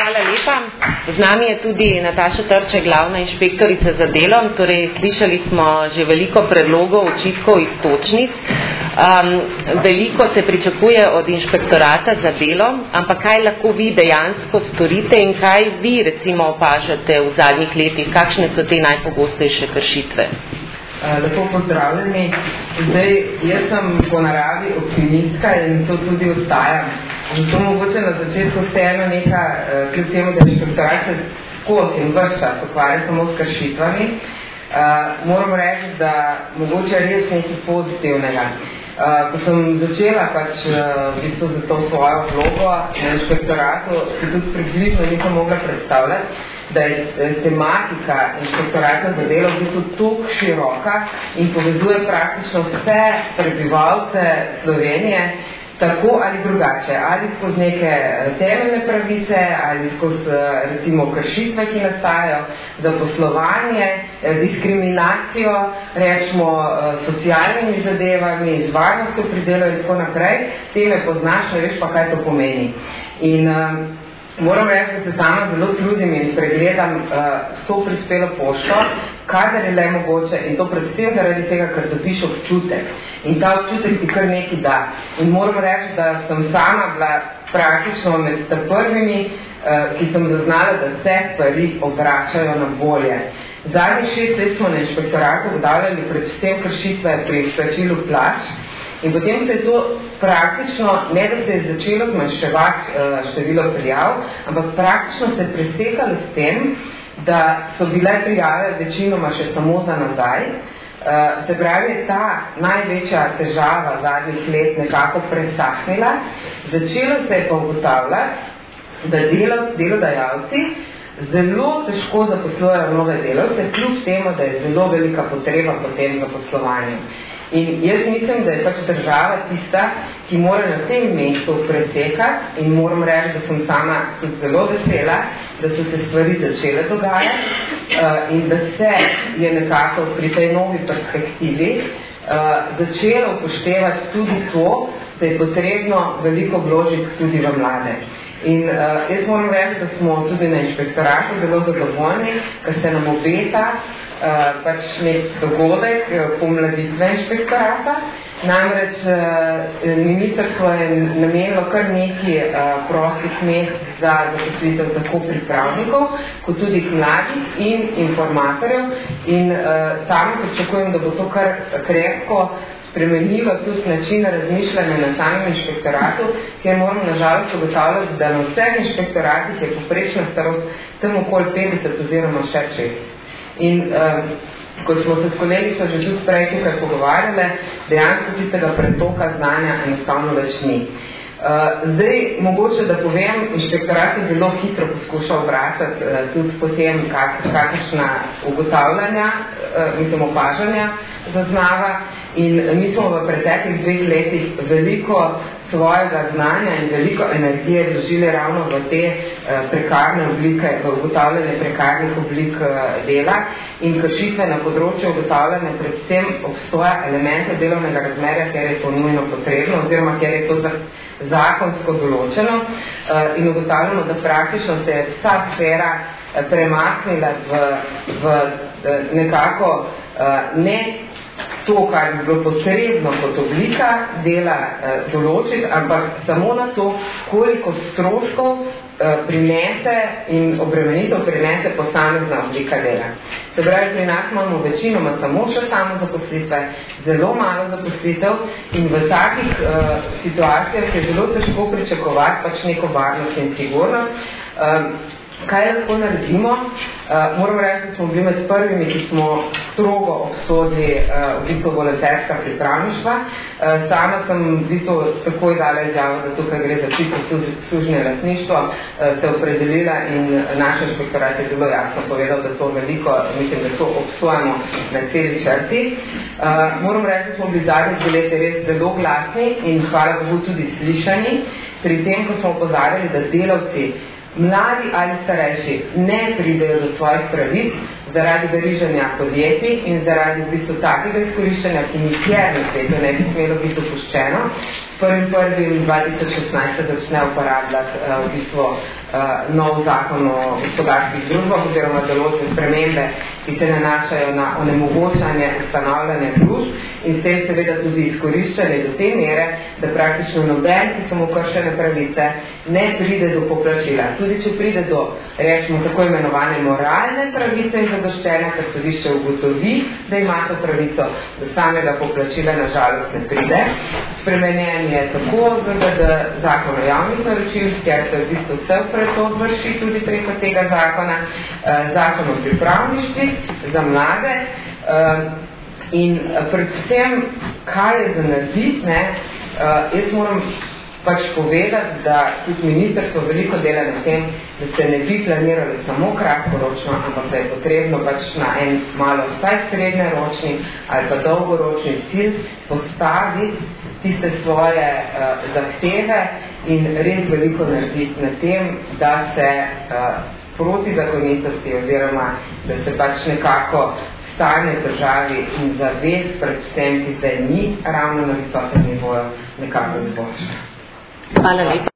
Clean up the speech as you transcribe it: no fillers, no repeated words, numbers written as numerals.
hvala lepa. Z nami je tudi Nataša Trček, glavna inšpektorica za delo. Torej, slišali smo že veliko predlogov, očitkov, iztočnic. Veliko se pričakuje od inšpektorata za delo, ampak kaj lahko vi dejansko storite in kaj vi recimo opažate v zadnjih letih? Kakšne so te najpogostejše kršitve? Lepo pozdravljeni. Zdaj, jaz sem po naravi optimistka in to tudi ostajam. Zato mogoče na začetku vseeno neka, kljub temu, da inšpektorat se skozi in ves čas ukvarja samo s kršitvami, moram reči, da mogoče res nekaj pozitivnega. Ko sem začela v bistvu za to svojo vlogo na inšpektoratu, se tudi približno nisem mogla predstavljati, da je tematika inšpektorata za delo v bistvu toliko široka in povezuje praktično vse prebivalce Slovenije, tako ali drugače, ali skozi neke temeljne pravice, ali skozi recimo kršitve, ki nastajajo, zaposlovanje, diskriminacijo, rečemo socialnimi zadevami, z varnostjo pri delu in tako naprej, te me poznaš, ne veš pa, kaj to pomeni. In moram reči, da se sama zelo trudim in pregledam s to prispelo pošto, kadar je le mogoče, in to predvsem zaradi tega, ker dobiš občutek. In ta občutek ti kar nekaj da. In moram reči, da sem sama bila praktično med prvimi, ki sem zaznala, da vse stvari obračajo na bolje. Zadnjih 6 let smo na inšpektoratu ugotavljali predvsem kršitve pri izplačilu plač. In potem se je to praktično, ne da se je začelo zmanjševati število prijav, ampak praktično se je presekalo s tem, da so bile prijave večinoma še samo za nazaj. Se pravi, je ta največja težava zadnjih let nekako presahnila. Začelo se je pa ugotavljati, da delodajalci zelo težko zaposlujejo nove delavce, kljub temu, da je zelo velika potreba po tem zaposlovanju. In jaz mislim, da je pač država tista, ki mora na tem mestu presekati in moram reči, da sem sama tudi zelo vesela, da so se stvari začele dogajati in da se je nekako pri tej novi perspektivi začelo upoštevati tudi to, da je potrebno veliko vložiti tudi v mlade. In jaz moram reči, da smo tudi na inšpektoratu zelo zadovoljni, ker se nam obeta pač nek dogodek pomladitve inšpektorata. Namreč ministrstvo je namenilo kar nekaj prostih mest za zaposlitev tako pripravnikov, kot tudi mladih in informatorjev. In sami pričakujem, da bo to kar krepko spremenilo tudi način razmišljanja na samem inšpektoratu, kjer moramo nažalost ugotavljati, da na vseh inšpektoratih je povprečna starost tam okoli 50 oziroma še 6. In ko smo se s kolegico že tudi prej tukaj pogovarjali, dejansko tistega pretoka znanja enostavno več ni. Zdaj, mogoče da povem, inšpektorat je zelo hitro poskušal vračati tudi potem kakšna ugotavljanja, opažanja zaznava in mi smo v preteklih 2 letih veliko svojega znanja in veliko energije vložili ravno v te prekarne oblike, v ugotavljanje prekarnih oblik dela in kršitve na področju ugotavljanja predvsem obstoja elemente delovnega razmerja, kjer je to nujno potrebno oziroma kjer je to zakonsko določeno in ugotavljamo, da praktično se je vsa sfera premaknila v nekako ne to, kar bi bilo potrebno kot oblika dela določiti, ampak samo na to, koliko stroškov prinese in obremenitev prinese posamezna oblika dela. Se pravi, pri nas imamo večinoma samo še samozaposlitve, zelo malo zaposlitev in v takih situacijah je zelo težko pričakovati pač neko varnost in sigurnost. Kaj lahko naredimo? Moram reči, da smo bili med prvimi, ki smo strogo obsodili v bistvu volonterska pripravništva. Sama sem v bistvu takoj dala izjavo, da tukaj gre za čisto služne lastništvo, se opredelila in naš inšpektorat je zelo jasno povedal, da to veliko, mislim, da to obsojamo na celi črti. Moram reči, da smo bili zadnji 2 leti res zelo glasni in hvala Bogu tudi slišani pri tem, ko smo opozarjali, da delavci mladi ali starejši ne pridejo do svojih pravic zaradi veriženja podjetij in zaradi v bistvu takega izkoriščanja, ki nikjer na svetu ne bi smelo biti dopuščeno, s 1.1.2016 začne uporabljati v bistvu nov zakon o gospodarskih družbah oziroma določene spremembe, ki se nanašajo na onemogočanje ustanavljanja družb in s tem seveda tudi izkoriščanje do te mere, da praktično noben, ki so mu kršene pravice, ne pride do poplačila. Tudi če pride do, rečemo, tako imenovane moralne pravice in zadoščenja, ker sodišče ugotovi, da ima to pravico, do samega poplačila na žalost ne pride. Spremenjen je tako zakon o javnih naročilih, ker se v bistvu vse pretok vrši tudi preko tega zakona, zakon o pripravništvih za mlade in predvsem, kaj je za narediti, jaz moram pač povedati, da tudi ministrstvo veliko dela na tem, da se ne bi planirali samo kratkoročno, ampak da je potrebno pač na en malo vsaj srednjeročni ali pa dolgoročni cilj postaviti tiste svoje zahteve in res veliko narediti na tem, da se protizakonitosti oziroma da se pač nekako stanje državi in zavest predvsem, ki se ni ravno na visokem nivoju nekako izboljša. Hvala lepa.